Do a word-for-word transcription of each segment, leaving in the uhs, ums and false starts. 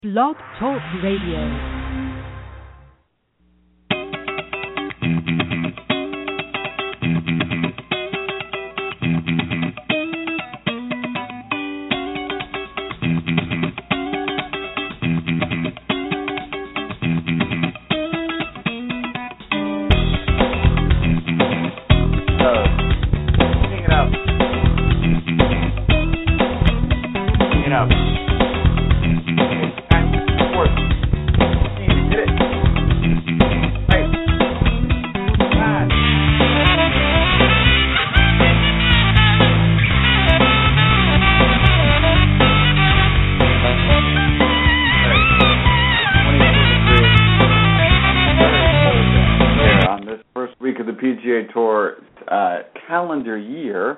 Blog Talk Radio. Calendar year,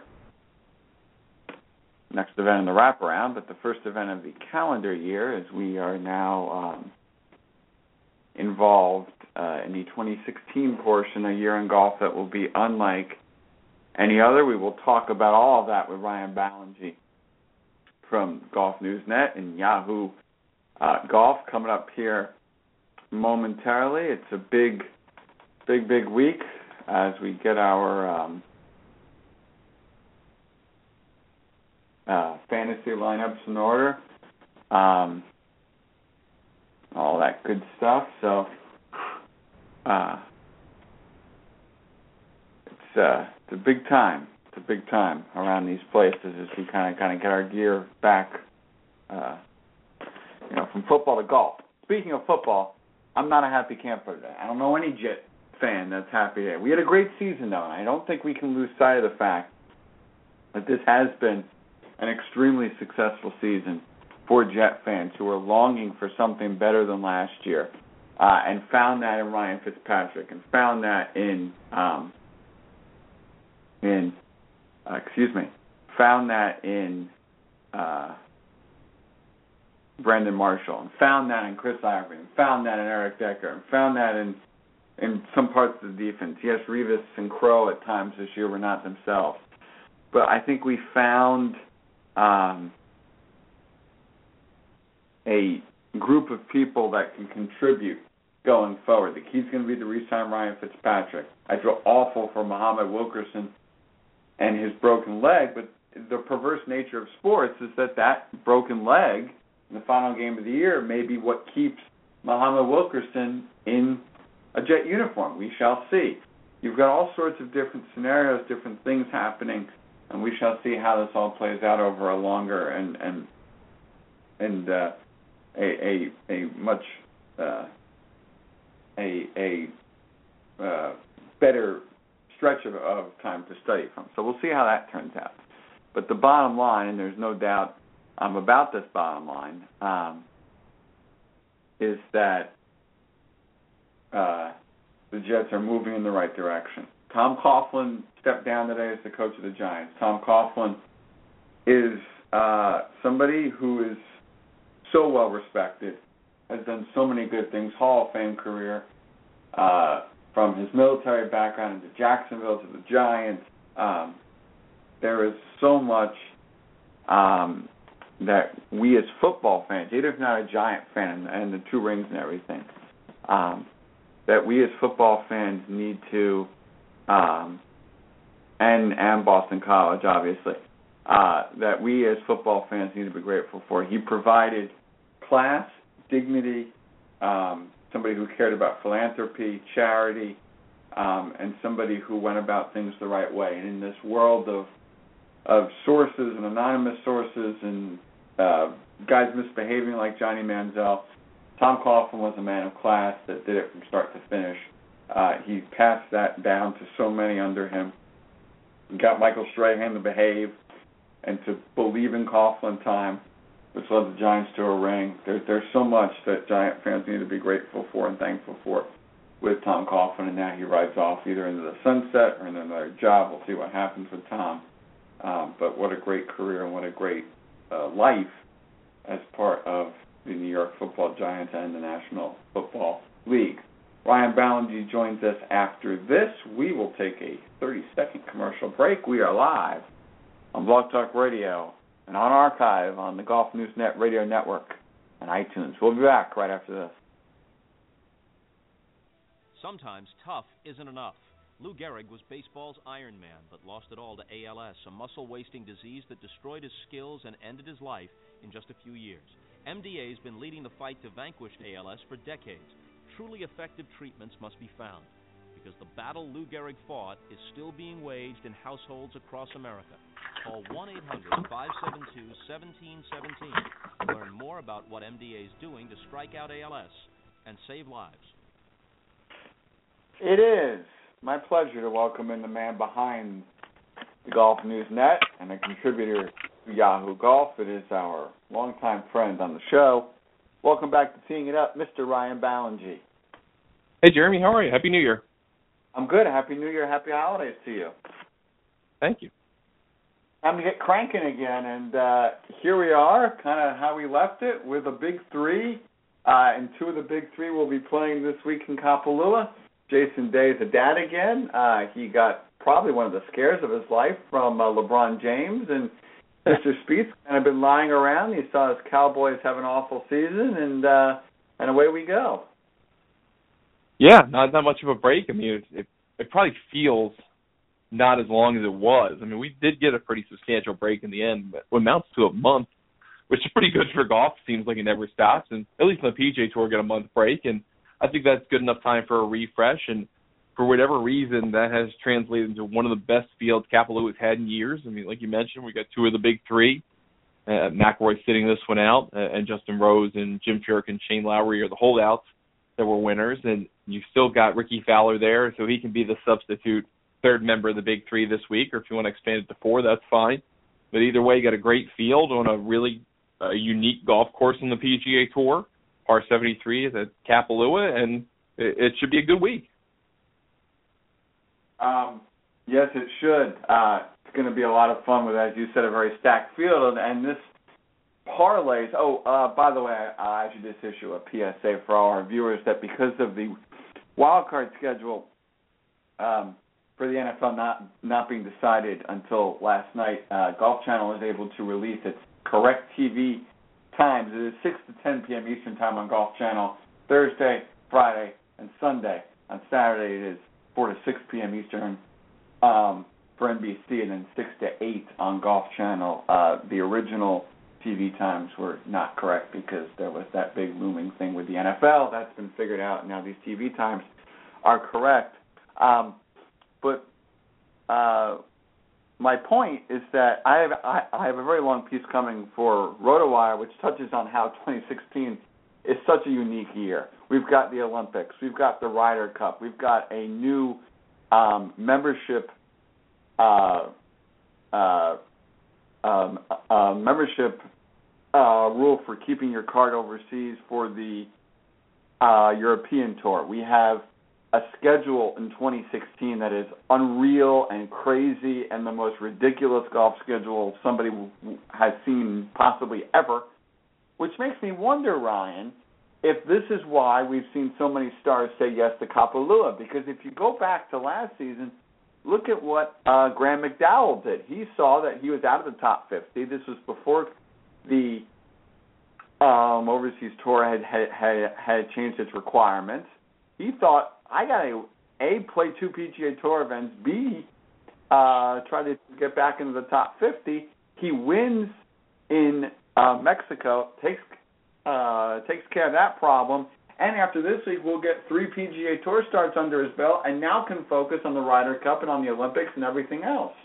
next event in the wraparound, but the first event of the calendar year, as we are now um, involved uh, in the twenty sixteen portion, a year in golf that will be unlike any other. We will talk about all of that with Ryan Ballengee from Golf News Net and Yahoo uh, Golf coming up here momentarily. It's a big, big, big week as we get our um, Uh, fantasy lineups in order, um, all that good stuff. So uh, it's uh, it's a big time. It's a big time around these places as we kind of kind of get our gear back, uh, you know, from football to golf. Speaking of football, I'm not a happy camper today. I don't know any Jet fan that's happy today. We had a great season though, and I don't think we can lose sight of the fact that this has been an extremely successful season for Jet fans who are longing for something better than last year, uh, and found that in Ryan Fitzpatrick, and found that in um, in uh, excuse me, found that in uh, Brandon Marshall, and found that in Chris Ivory, and found that in Eric Decker, and found that in in some parts of the defense. Yes, Revis and Crow at times this year were not themselves, but I think we found Um, a group of people that can contribute going forward. The key's going to be to re-sign Ryan Fitzpatrick. I feel awful for Muhammad Wilkerson and his broken leg, but the perverse nature of sports is that that broken leg in the final game of the year may be what keeps Muhammad Wilkerson in a Jet uniform. We shall see. You've got all sorts of different scenarios, different things happening, and we shall see how this all plays out over a longer and and and uh, a, a a much uh, a a uh, better stretch of, of time to study from. So we'll see how that turns out. But the bottom line, and there's no doubt um, about this bottom line, um, is that uh, the Jets are moving in the right direction. Tom Coughlin stepped down today as the coach of the Giants. Tom Coughlin is uh, somebody who is so well respected, has done so many good things, Hall of Fame career, uh, from his military background into Jacksonville to the Giants. Um, there is so much um, that we as football fans, even if not a Giant fan and the two rings and everything, um, that we as football fans need to Um, and and Boston College, obviously, uh, that we as football fans need to be grateful for. He provided class, dignity, um, somebody who cared about philanthropy, charity, um, and somebody who went about things the right way. And in this world of of sources and anonymous sources and uh, guys misbehaving like Johnny Manziel, Tom Coughlin was a man of class that did it from start to finish. Uh, he passed that down to so many under him. He got Michael Strahan to behave and to believe in Coughlin time, which led the Giants to a ring. There, there's so much that Giant fans need to be grateful for and thankful for with Tom Coughlin, and now he rides off either into the sunset or into another job. We'll see what happens with Tom. Um, but what a great career and what a great uh, life as part of the New York Football Giants and the National Football League. Ryan Ballengee joins us after this. We will take a thirty-second commercial break. We are live on Blog Talk Radio and on archive on the Golf News Net Radio Network and iTunes. We'll be back right after this. Sometimes tough isn't enough. Lou Gehrig was baseball's Iron Man, but lost it all to A L S, a muscle-wasting disease that destroyed his skills and ended his life in just a few years. M D A has been leading the fight to vanquish A L S for decades. Truly effective treatments must be found, because the battle Lou Gehrig fought is still being waged in households across America. Call one eight hundred, five seven two, one seven one seven to learn more about what M D A is doing to strike out A L S and save lives. It is my pleasure to welcome in the man behind the Golf News Net and a contributor to Yahoo Golf. It is our longtime friend on the show. Welcome back to Teeing It Up, Mister Ryan Ballengee. Hey, Jeremy, how are you? Happy New Year. I'm good. Happy New Year. Happy holidays to you. Thank you. Time to get cranking again, and uh, here we are, kind of how we left it, with a big three, uh, and two of the big three will be playing this week in Kapalua. Jason Day is a dad again. Uh, he got probably one of the scares of his life from uh, LeBron James, and Mister Spieth's kind of been lying around. He saw his Cowboys have an awful season, and uh, and away we go. Yeah, not that much of a break. I mean, it, it, it probably feels not as long as it was. I mean, we did get a pretty substantial break in the end, but it amounts to a month, which is pretty good for golf. Seems like it never stops, and at least on the P G A Tour, get a month break, and I think that's good enough time for a refresh, and for whatever reason, that has translated into one of the best fields Kapalua has had in years. I mean, like you mentioned, we got two of the big three. Uh, McIlroy sitting this one out, uh, and Justin Rose and Jim Furyk and Shane Lowry are the holdouts that were winners, and you've still got Ricky Fowler there, so he can be the substitute third member of the big three this week, or if you want to expand it to four, that's fine. But either way, you got a great field on a really uh, unique golf course on the P G A Tour. Par seventy-three is at Kapalua, and it, it should be a good week. Um, yes, it should. Uh, it's going to be a lot of fun with, as you said, a very stacked field. And, and this parlays, oh, uh, by the way, I, I should just issue a P S A for all our viewers that because of the wild card schedule um, for the N F L not, not being decided until last night, uh, Golf Channel was able to release its correct T V times. It is six to ten p.m. Eastern Time on Golf Channel, Thursday, Friday, and Sunday. On Saturday, it is four to six p.m. Eastern um, for N B C, and then six to eight on Golf Channel. Uh, the original T V times were not correct because there was that big looming thing with the N F L. That's been figured out, and now these T V times are correct. Um, but uh, my point is that I have I, I have a very long piece coming for RotoWire, which touches on how twenty sixteen is such a unique year. We've got the Olympics, we've got the Ryder Cup, we've got a new um, membership uh, uh, um, uh, membership uh, rule for keeping your card overseas for the uh, European Tour. We have a schedule in twenty sixteen that is unreal and crazy and the most ridiculous golf schedule somebody has seen possibly ever, which makes me wonder, Ryan, if this is why we've seen so many stars say yes to Kapalua. Because if you go back to last season, look at what uh, Graham McDowell did. He saw that he was out of the top fifty. This was before the um, overseas tour had, had, had, had changed its requirements. He thought, I got to, A, play two P G A Tour events, B, uh, try to get back into the top fifty. He wins in uh, Mexico, takes uh, takes care of that problem, and after this week we'll get three P G A Tour starts under his belt and now can focus on the Ryder Cup and on the Olympics and everything else.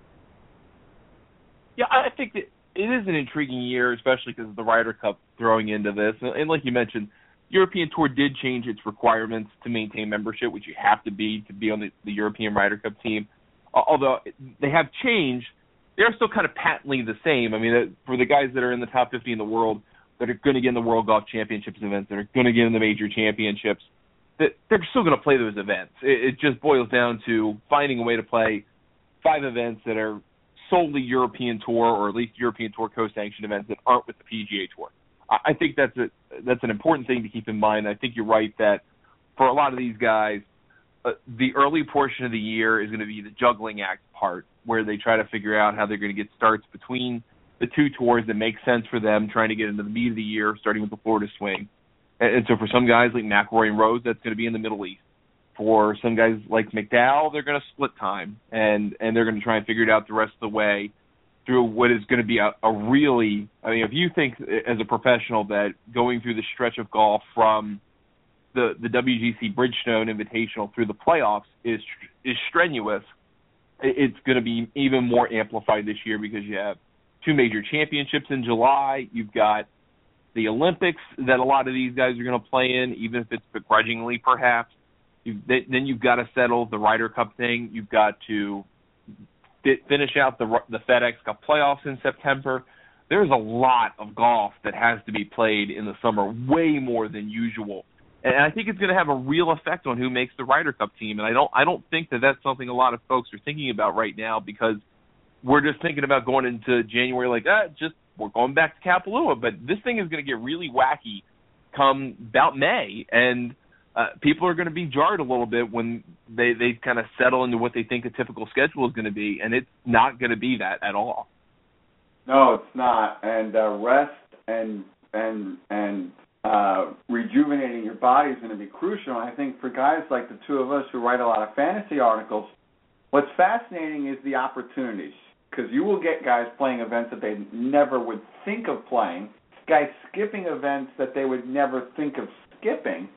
Yeah, I think that it is an intriguing year, especially because of the Ryder Cup throwing into this. And like you mentioned, European Tour did change its requirements to maintain membership, which you have to be to be on the, the European Ryder Cup team. Although they have changed, they're still kind of patently the same. I mean, for the guys that are in the top fifty in the world, that are going to get in the World Golf Championships events, that are going to get in the major championships, that they're still going to play those events. It, it just boils down to finding a way to play five events that are solely European Tour, or at least European Tour co-sanctioned events that aren't with the P G A Tour. I think that's a that's an important thing to keep in mind. I think you're right that for a lot of these guys, uh, the early portion of the year is going to be the juggling act part, where they try to figure out how they're going to get starts between the two tours that make sense for them trying to get into the meat of the year, starting with the Florida swing. And, and so for some guys like McIlroy and Rose, that's going to be in the Middle East. For some guys like McDowell, they're going to split time, and, and they're going to try and figure it out the rest of the way through what is going to be a, a really, I mean, if you think as a professional that going through the stretch of golf from the, the W G C Bridgestone Invitational through the playoffs is is strenuous, it's going to be even more amplified this year because you have two major championships in July. You've got the Olympics that a lot of these guys are going to play in, even if it's begrudgingly perhaps. You've, then you've got to settle the Ryder Cup thing. You've got to fit, finish out the the FedEx Cup playoffs in September. There's a lot of golf that has to be played in the summer, way more than usual. And I think it's going to have a real effect on who makes the Ryder Cup team. And I don't I don't think that that's something a lot of folks are thinking about right now, because we're just thinking about going into January like, ah, just we're going back to Kapalua. But this thing is going to get really wacky come about May, and uh, people are going to be jarred a little bit when they, they kind of settle into what they think a typical schedule is going to be, and it's not going to be that at all. No, it's not. And uh, rest and and and uh, rejuvenating your body is going to be crucial. And I think for guys like the two of us who write a lot of fantasy articles, what's fascinating is the opportunities, because you will get guys playing events that they never would think of playing, guys skipping events that they would never think of skipping,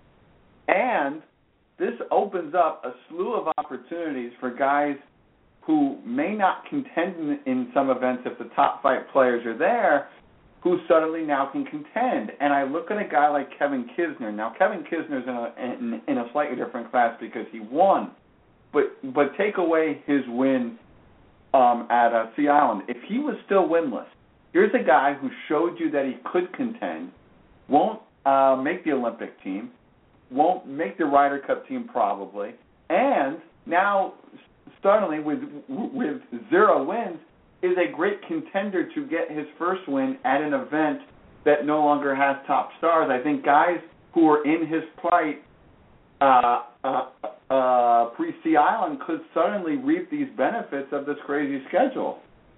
and this opens up a slew of opportunities for guys who may not contend in, in some events if the top five players are there, who suddenly now can contend. And I look at a guy like Kevin Kisner. Now, Kevin Kisner's in a, in, in a slightly different class because he won, but but take away his win um, at uh, Sea Island. If he was still winless, here's a guy who showed you that he could contend, won't uh, make the Olympic team, won't make the Ryder Cup team probably, and now suddenly with with zero wins is a great contender to get his first win at an event that no longer has top stars. I think guys who are in his plight uh, uh, uh, pre-Sea Island could suddenly reap these benefits of this crazy schedule.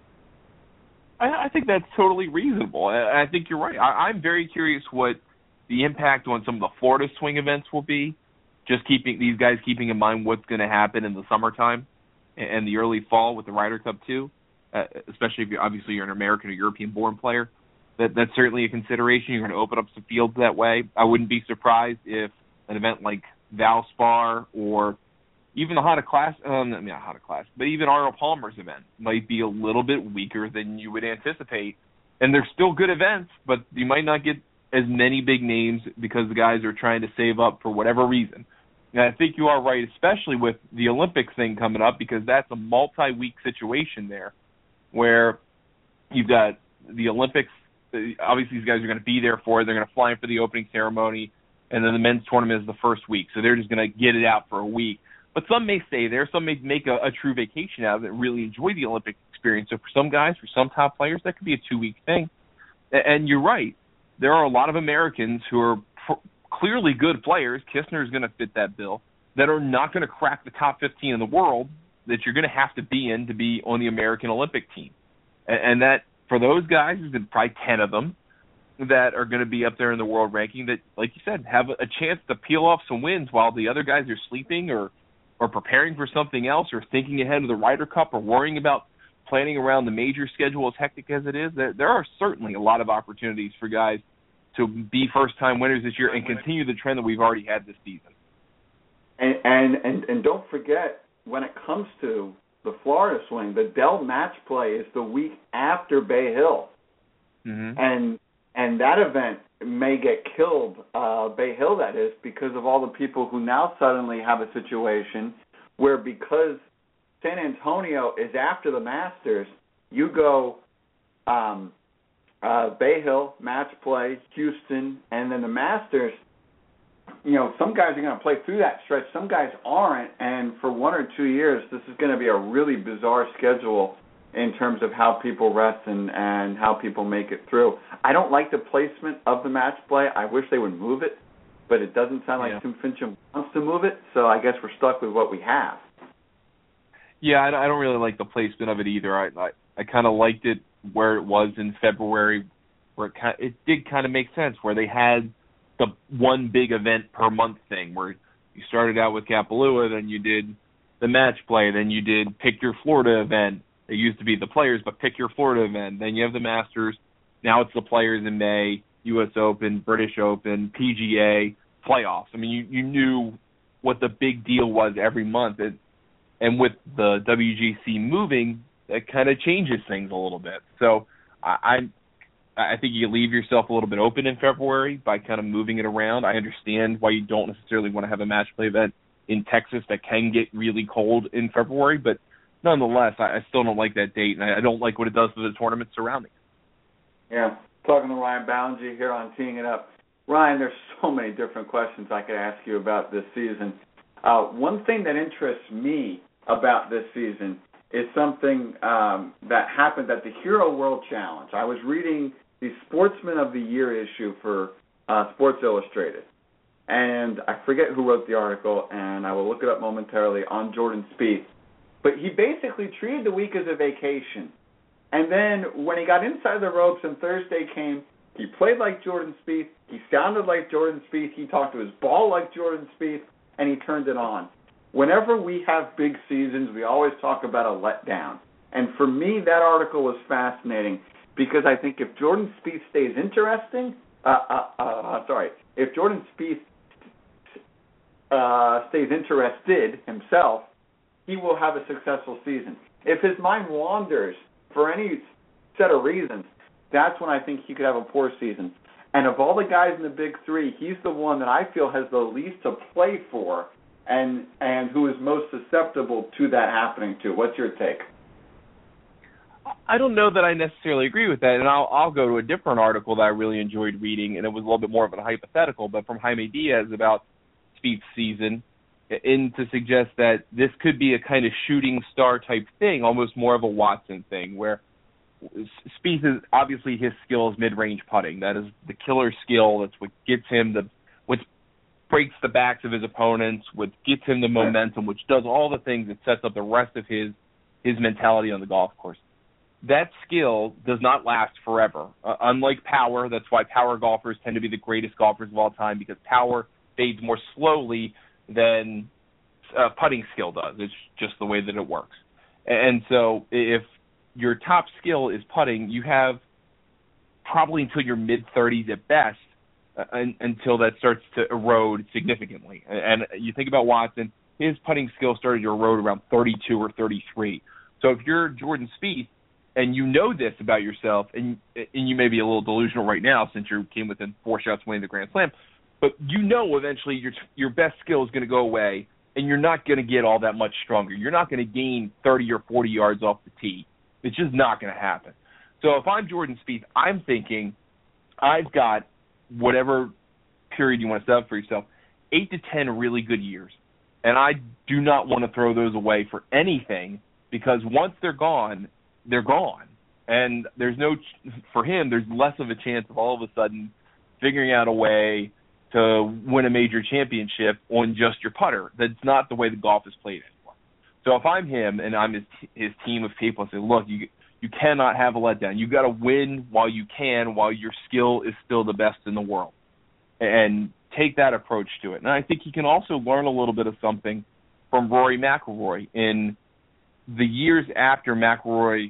I, I think that's totally reasonable. I, I think you're right. I, I'm very curious what the impact on some of the Florida swing events will be, just keeping these guys keeping in mind what's going to happen in the summertime and the early fall with the Ryder Cup too, uh, especially if you're, obviously you're an American or European-born player. That That's certainly a consideration. You're going to open up some fields that way. I wouldn't be surprised if an event like Valspar or even the Honda Class, um, not Honda Class, but even Arnold Palmer's event might be a little bit weaker than you would anticipate. And they're still good events, but you might not get as many big names because the guys are trying to save up for whatever reason. And I think you are right, especially with the Olympics thing coming up, because that's a multi-week situation there where you've got the Olympics. Obviously, these guys are going to be there for it. They're going to fly in for the opening ceremony, and then the men's tournament is the first week. So they're just going to get it out for a week. But some may stay there. Some may make a, a true vacation out of it and really enjoy the Olympic experience. So for some guys, for some top players, that could be a two-week thing. And you're right. There are a lot of Americans who are pr- clearly good players, Kisner is going to fit that bill, that are not going to crack the top fifteen in the world that you're going to have to be in to be on the American Olympic team. And, and that, for those guys, there's probably ten of them that are going to be up there in the world ranking that, like you said, have a chance to peel off some wins while the other guys are sleeping or, or preparing for something else or thinking ahead of the Ryder Cup or worrying about planning around the major schedule as hectic as it is. There, there are certainly a lot of opportunities for guys to be first-time winners this year and continue the trend that we've already had this season. And and, and, and don't forget, when it comes to the Florida swing, the Dell match play is the week after Bay Hill. Mm-hmm. And and that event may get killed, uh, Bay Hill that is, because of all the people who now suddenly have a situation where because San Antonio is after the Masters, you go um, uh, Bay Hill, match play, Houston, and then the Masters. You know, some guys are going to play through that stretch. Some guys aren't, and for one or two years, this is going to be a really bizarre schedule in terms of how people rest and, and how people make it through. I don't like the placement of the match play. I wish they would move it, but it doesn't sound like yeah. Tim Finchem wants to move it, so I guess we're stuck with what we have. Yeah, I don't really like the placement of it either. I I, I kind of liked it where it was in February, where it, kind of, it did kind of make sense, where they had the one big event per month thing, where you started out with Kapalua, then you did the match play, then you did pick your Florida event. It used to be the players, but pick your Florida event. Then you have the Masters. Now it's the players in May, U S Open, British Open, P G A, playoffs. I mean, you, you knew what the big deal was every month. It, and with the W G C moving, that kind of changes things a little bit. So I, I I think you leave yourself a little bit open in February by kind of moving it around. I understand why you don't necessarily want to have a match play event in Texas that can get really cold in February, but nonetheless, I, I still don't like that date, and I, I don't like what it does to the tournament surrounding it. Yeah, talking to Ryan Ballinger here on Teeing It Up. Ryan, there's so many different questions I could ask you about this season. Uh, one thing that interests me about this season is something um, that happened at the Hero World Challenge. I was reading the Sportsman of the Year issue for uh, Sports Illustrated, and I forget who wrote the article, and I will look it up momentarily, on Jordan Spieth. But he basically treated the week as a vacation. And then when he got inside the ropes and Thursday came, he played like Jordan Spieth, he sounded like Jordan Spieth, he talked to his ball like Jordan Spieth, and he turned it on. Whenever we have big seasons, we always talk about a letdown. And for me, that article was fascinating because I think if Jordan Spieth stays interesting, uh, uh, uh, sorry, if Jordan Spieth uh, stays interested himself, he will have a successful season. If his mind wanders for any set of reasons, that's when I think he could have a poor season. And of all the guys in the big three, he's the one that I feel has the least to play for and and who is most susceptible to that happening to. What's your take? I don't know that I necessarily agree with that, and I'll, I'll go to a different article that I really enjoyed reading, and it was a little bit more of a hypothetical, but from Jaime Diaz about Spieth's season, in to suggest that this could be a kind of shooting star type thing, almost more of a Watson thing, where Spieth is obviously his skill is mid-range putting. That is the killer skill. That's what gets him the, what breaks the backs of his opponents, what gets him the momentum, which does all the things that sets up the rest of his his mentality on the golf course. That skill does not last forever. Uh, unlike power, that's why power golfers tend to be the greatest golfers of all time, because power fades more slowly than uh, putting skill does. It's just the way that it works. And so if your top skill is putting, you have probably until your mid-thirties at best uh, un, until that starts to erode significantly. And, and you think about Watson, his putting skill started to erode around thirty-two or thirty-three. So if you're Jordan Spieth and you know this about yourself, and, and you may be a little delusional right now since you came within four shots winning the Grand Slam, but you know eventually your your best skill is going to go away, and you're not going to get all that much stronger. You're not going to gain thirty or forty yards off the tee. It's just not going to happen. So if I'm Jordan Spieth, I'm thinking I've got whatever period you want to set up for yourself, eight to ten really good years, and I do not want to throw those away for anything, because once they're gone, they're gone. And there's no, for him, there's less of a chance of all of a sudden figuring out a way to win a major championship on just your putter. That's not the way the golf is played anymore. So if I'm him and I'm his, his team of people, I say, look, you you cannot have a letdown. You've got to win while you can, while your skill is still the best in the world. And take that approach to it. And I think he can also learn a little bit of something from Rory McIlroy in the years after McIlroy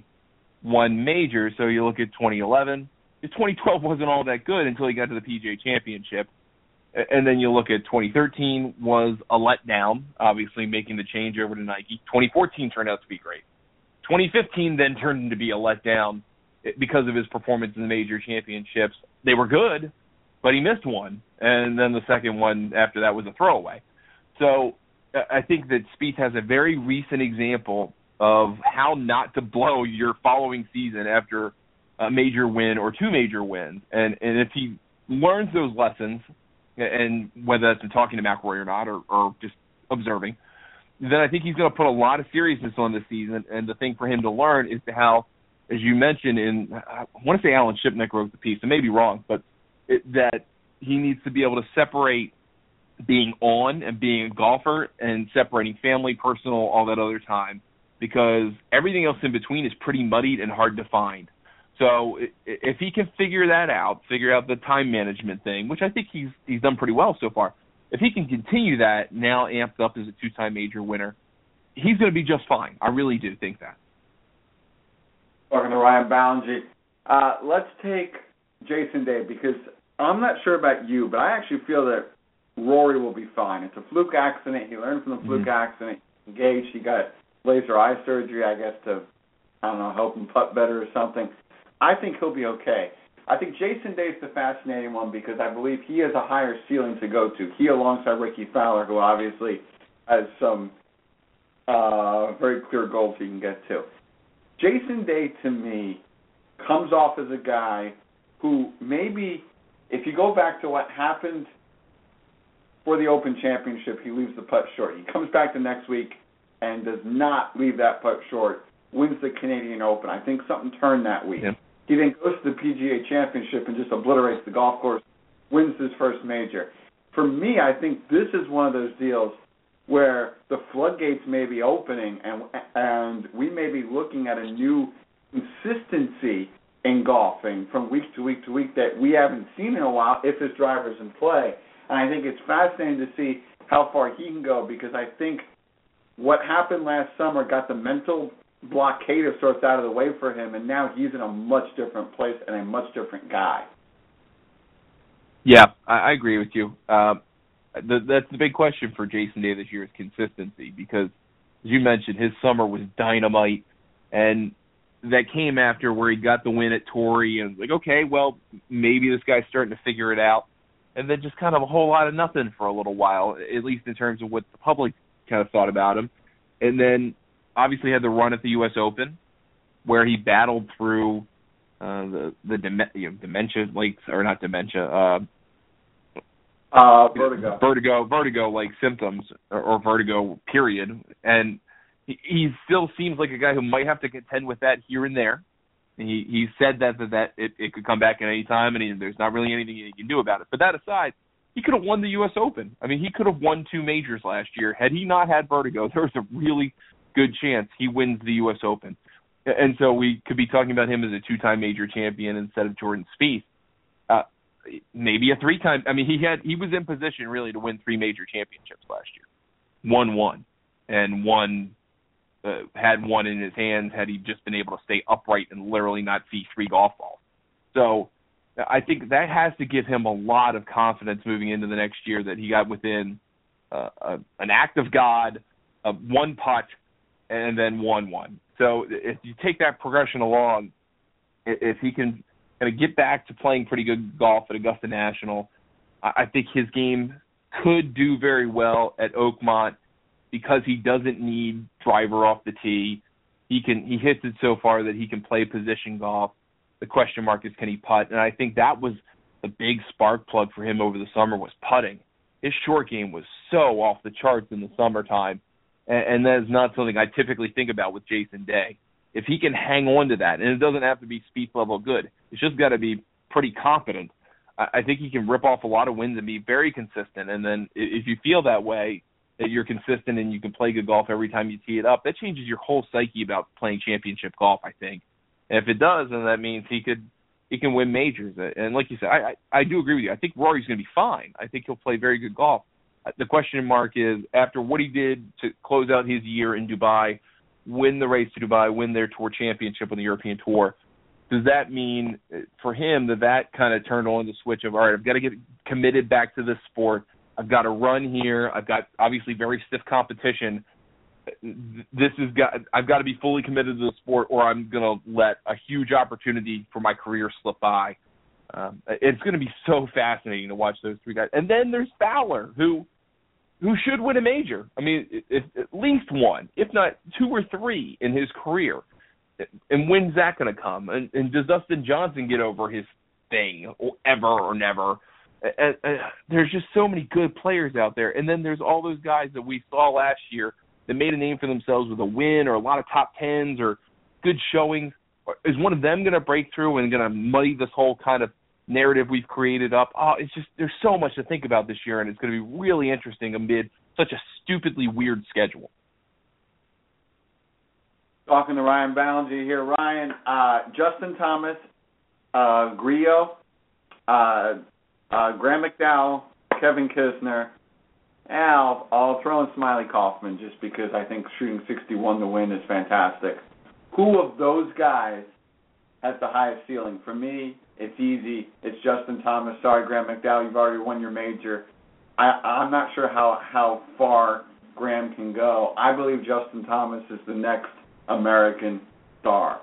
won majors. So you look at twenty eleven. twenty twelve wasn't all that good until he got to the P G A Championship. And then you look at twenty thirteen was a letdown, obviously making the change over to Nike. twenty fourteen turned out to be great. twenty fifteen then turned into be a letdown because of his performance in the major championships. They were good, but he missed one. And then the second one after that was a throwaway. So I think that Spieth has a very recent example of how not to blow your following season after a major win or two major wins. And, and if he learns those lessons, and whether that's in talking to McIlroy or not, or, or just observing, then I think he's going to put a lot of seriousness on this season. And the thing for him to learn is to how, as you mentioned, in I want to say Alan Shipnick wrote the piece, I may be wrong, but it, that he needs to be able to separate being on and being a golfer and separating family, personal, all that other time, because everything else in between is pretty muddied and hard to find. So if he can figure that out, figure out the time management thing, which I think he's he's done pretty well so far. If he can continue that, now amped up as a two-time major winner, he's going to be just fine. I really do think that. Talking to Ryan Ballengee. Uh, let's take Jason Day, because I'm not sure about you, but I actually feel that Rory will be fine. It's a fluke accident. He learned from the fluke mm-hmm. accident. Engaged. He got laser eye surgery, I guess, to, I don't know, help him putt better or something. I think he'll be okay. I think Jason Day's the fascinating one because I believe he has a higher ceiling to go to. He, alongside Ricky Fowler, who obviously has some uh, very clear goals he can get to. Jason Day, to me, comes off as a guy who maybe, if you go back to what happened for the Open Championship, he leaves the putt short. He comes back the next week and does not leave that putt short, wins the Canadian Open. I think something turned that week. Yeah. He then goes to the P G A Championship and just obliterates the golf course, wins his first major. For me, I think this is one of those deals where the floodgates may be opening and and we may be looking at a new consistency in golfing from week to week to week that we haven't seen in a while if his driver's in play. And I think it's fascinating to see how far he can go, because I think what happened last summer got the mental blockade of sorts out of the way for him, and now he's in a much different place and a much different guy. Yeah, I, I agree with you. Uh, the, that's the big question for Jason Day this year is consistency, because, as you mentioned, his summer was dynamite, and that came after where he got the win at Torrey, and like, okay, well, maybe this guy's starting to figure it out, and then just kind of a whole lot of nothing for a little while, at least in terms of what the public kind of thought about him. And then obviously had the run at the U S Open where he battled through uh, the the dem- you know, dementia, like, or not dementia, uh, uh, vertigo, vertigo, vertigo-like symptoms, or, or vertigo, period. And he, he still seems like a guy who might have to contend with that here and there. And he he said that that, that it, it could come back at any time, and he, there's not really anything he can do about it. But that aside, he could have won the U S Open. I mean, he could have won two majors last year. Had he not had vertigo, there was a really good chance he wins the U S Open. And so we could be talking about him as a two-time major champion instead of Jordan Spieth. Uh, maybe a three-time. I mean, he had he was in position really to win three major championships last year. Won one, and one uh, had one in his hands had he just been able to stay upright and literally not see three golf balls. So I think that has to give him a lot of confidence moving into the next year that he got within uh, a, an act of God, a one putt, and then won one. So if you take that progression along, if he can kind of get back to playing pretty good golf at Augusta National, I think his game could do very well at Oakmont because he doesn't need driver off the tee. He can he hits it so far that he can play position golf. The question mark is, can he putt? And I think that was the big spark plug for him over the summer was putting. His short game was so off the charts in the summertime, and, and that is not something I typically think about with Jason Day. If he can hang on to that, and it doesn't have to be speed level good, it's just got to be pretty competent, I, I think he can rip off a lot of wins and be very consistent. And then if you feel that way, that you're consistent and you can play good golf every time you tee it up, that changes your whole psyche about playing championship golf, I think. And if it does, then that means he could he can win majors. And like you said, I, I, I do agree with you. I think Rory's going to be fine. I think he'll play very good golf. The question mark is, after what he did to close out his year in Dubai, win the race to Dubai, win their tour championship on the European Tour, does that mean for him that that kind of turned on the switch of, all right, I've got to get committed back to this sport. I've got to run here. I've got obviously very stiff competition. This is got. I've got to be fully committed to the sport, or I'm going to let a huge opportunity for my career slip by. Um, it's going to be so fascinating to watch those three guys. And then there's Fowler, who who should win a major. I mean, if, at least one, if not two or three in his career. And when's that going to come? And, and does Dustin Johnson get over his thing, or ever or never? And, and there's just so many good players out there. And then there's all those guys that we saw last year that made a name for themselves with a win or a lot of top tens or good showings. Is one of them going to break through and going to muddy this whole kind of narrative we've created up? Oh, it's just, there's so much to think about this year, and it's going to be really interesting amid such a stupidly weird schedule. Talking to Ryan Ballinger here. Ryan, uh, Justin Thomas, uh, Grillo, uh, uh, Graham McDowell, Kevin Kisner, and I'll, I'll throw in Smiley Kaufman just because I think shooting sixty-one to win is fantastic. Who of those guys has the highest ceiling? For me, it's easy. It's Justin Thomas. Sorry, Graham McDowell, you've already won your major. I, I'm not sure how, how far Graham can go. I believe Justin Thomas is the next American star.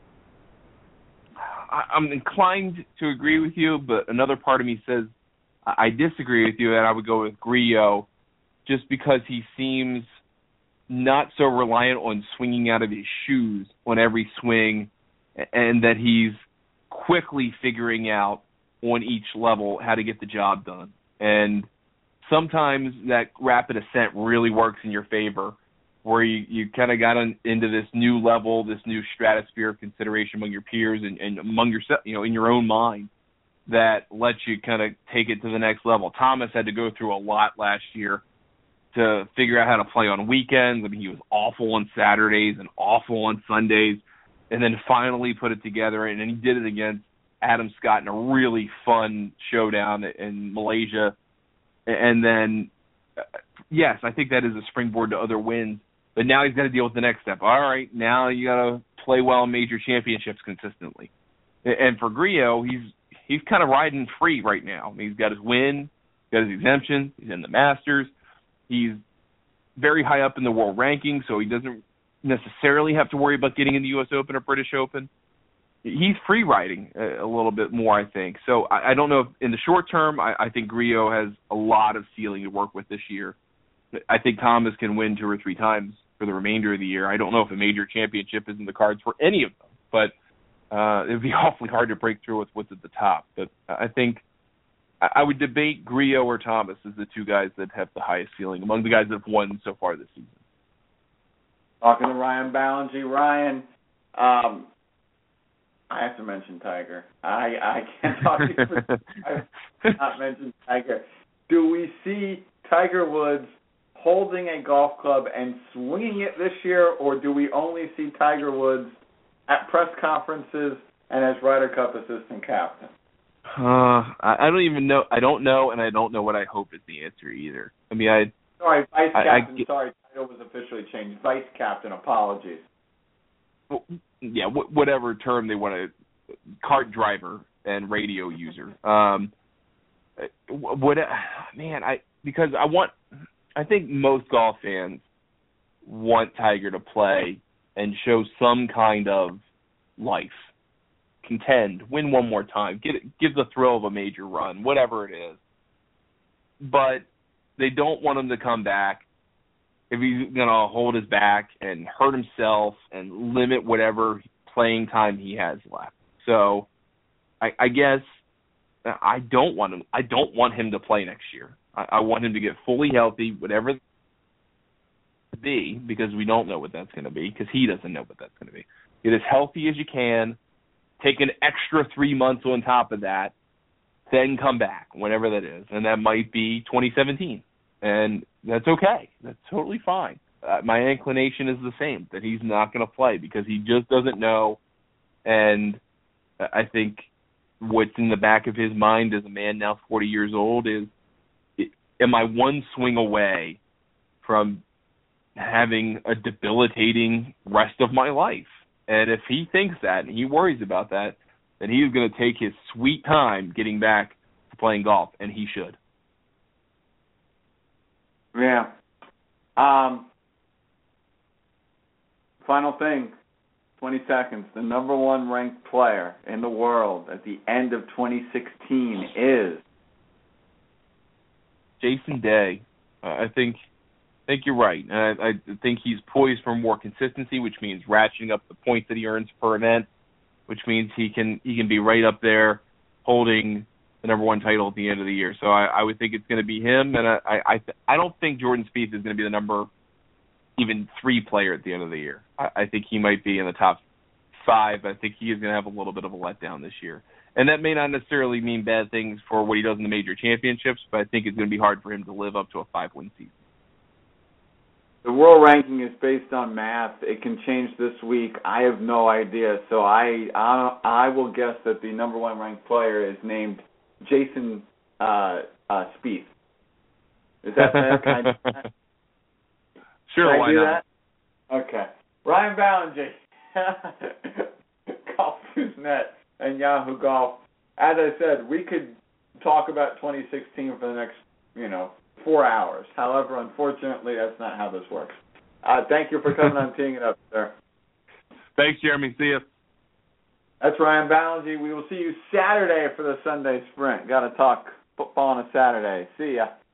I, I'm inclined to agree with you, but another part of me says I disagree with you, and I would go with Grillo just because he seems not so reliant on swinging out of his shoes on every swing, and that he's quickly figuring out on each level how to get the job done. And sometimes that rapid ascent really works in your favor, where you, you kind of got on, into this new level, this new stratosphere of consideration among your peers and, and among yourself, you know, in your own mind, that lets you kind of take it to the next level. Thomas had to go through a lot last year to figure out how to play on weekends. I mean, he was awful on Saturdays and awful on Sundays, and then finally put it together, and then he did it against Adam Scott in a really fun showdown in Malaysia. And then, yes, I think that is a springboard to other wins, but now he's got to deal with the next step. All right, now you got to play well in major championships consistently. And for Grillo, he's he's kind of riding free right now. I mean, he's got his win, got his exemption, he's in the Masters. He's very high up in the world ranking, so he doesn't necessarily have to worry about getting in the U S Open or British Open. He's free riding a, a little bit more, I think. So I, I don't know if in the short term, I, I think Grillo has a lot of ceiling to work with this year. I think Thomas can win two or three times for the remainder of the year. I don't know if a major championship is in the cards for any of them, but uh, it would be awfully hard to break through with what's at the top. But I think I would debate Grillo or Thomas as the two guys that have the highest ceiling among the guys that have won so far this season. Talking to Ryan Ballinger. Ryan, um, I have to mention Tiger. I, I can't talk to you for I have not mentioned Tiger. Do we see Tiger Woods holding a golf club and swinging it this year, or do we only see Tiger Woods at press conferences and as Ryder Cup assistant captain? Uh, I don't even know. I don't know, and I don't know what I hope is the answer either. I mean, I sorry, vice I, captain. I, sorry, title was officially changed. Vice captain. Apologies. Yeah, wh- whatever term they want to. Cart driver and radio user. Um, what? Man, I because I want. I think most golf fans want Tiger to play and show some kind of life. Contend, win one more time, get give the thrill of a major run, whatever it is. But they don't want him to come back if he's going to hold his back and hurt himself and limit whatever playing time he has left. So I, I guess I don't want him. I don't want him to play next year. I, I want him to get fully healthy, whatever it be, because we don't know what that's going to be, because he doesn't know what that's going to be. Get as healthy as you can. Take an extra three months on top of that, then come back, whenever that is. And that might be twenty seventeen. And that's okay. That's totally fine. Uh, my inclination is the same, that he's not going to play because he just doesn't know. And I think what's in the back of his mind as a man now forty years old is, am I one swing away from having a debilitating rest of my life? And if he thinks that and he worries about that, then he's going to take his sweet time getting back to playing golf, and he should. Yeah. Um, final thing, twenty seconds. The number one ranked player in the world at the end of twenty sixteen is? Jason Day. Uh, I think I think you're right. I, I think he's poised for more consistency, which means ratcheting up the points that he earns per event, which means he can he can be right up there holding the number one title at the end of the year. So I, I would think it's going to be him, and I I, I don't think Jordan Spieth is going to be the number even three player at the end of the year. I, I think he might be in the top five. I think he is going to have a little bit of a letdown this year. And that may not necessarily mean bad things for what he does in the major championships, but I think it's going to be hard for him to live up to a five-win season. The world ranking is based on math. It can change this week. I have no idea. So I I, I will guess that the number one ranked player is named Jason uh, uh, Spieth. Is that fair? Can I do that? Sure, Can I why do not? that? Okay. Ryan Ballinger, Golf News Net and Yahoo Golf. As I said, we could talk about twenty sixteen for the next, you know, four hours. However, unfortunately, that's not how this works. Uh, thank you for coming on Teeing It Up, sir. Thanks, Jeremy. See you. That's Ryan Ballinger. We will see you Saturday for the Sunday Sprint. Got to talk football on a Saturday. See ya.